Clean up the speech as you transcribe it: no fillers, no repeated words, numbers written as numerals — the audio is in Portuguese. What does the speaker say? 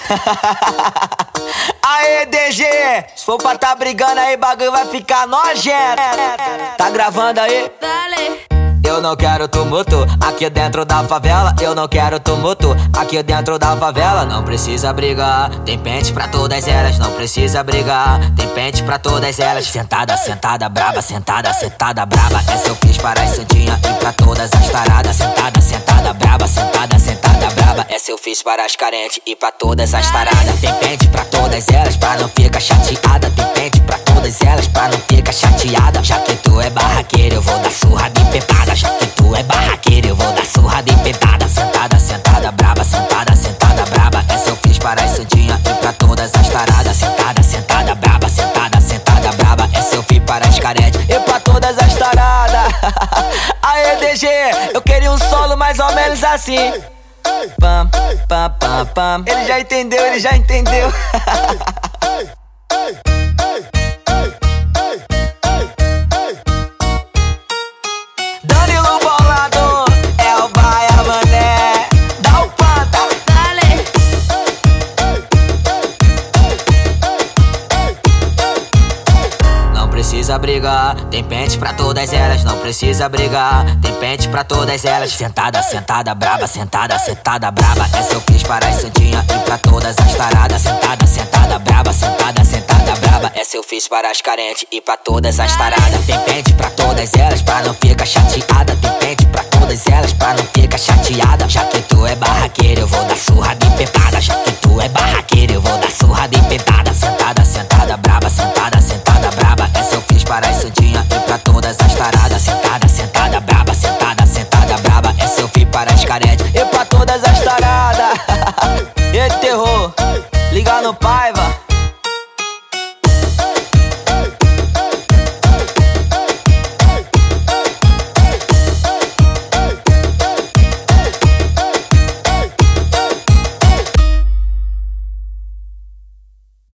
Aê, DG, se for pra tá brigando aí, bagulho vai ficar nojento. Tá gravando aí? Dale. Eu não quero tumulto aqui dentro da favela. Eu não quero tumulto aqui dentro da favela. Não precisa brigar, tem pente pra todas elas. Não precisa brigar, tem pente pra todas elas. Sentada, sentada, braba, sentada, sentada, braba. Essa eu fiz para as santinhas e pra todas as taradas. Sentada, sentada, braba, sentada, sentada, braba. Essa eu fiz para as carentes e pra todas as taradas. Tem pente pra todas elas, pra não ficar chateada. Tem pente pra todas elas, pra não ficar chateada. Já que tu é barraqueira, eu vou dar surra de pentada. Já que tu é barraqueira, eu vou dar surra de pentada. Sentada, sentada, braba, sentada, sentada, braba. Essa eu fiz para as santinhas e pra todas as taradas. Sentada, sentada, braba, sentada, sentada, braba. Essa eu fiz para as carentes e pra todas as taradas. Aê, DG, eu queria um solo mais ou menos assim. Pam, pam, pam, pam. Ele já entendeu, ele já entendeu. Danilo Bolado, é o Baia Mané. Dá o panta. Dale. Não precisa brigar, tem pente pra todas elas. Não precisa brigar, tem pente pra todas elas. Sentada, sentada, braba, sentada, sentada, braba. Essa eu fiz para as santinhas e pra todas as taradas. Sentada, sentada, braba, sentada, sentada, braba. Essa eu fiz para as carentes e pra todas as taradas. Tem pente pra todas elas, pra não ficar chateada. Tem pente pra todas elas, pra não ficar chateada. Já que tu é barra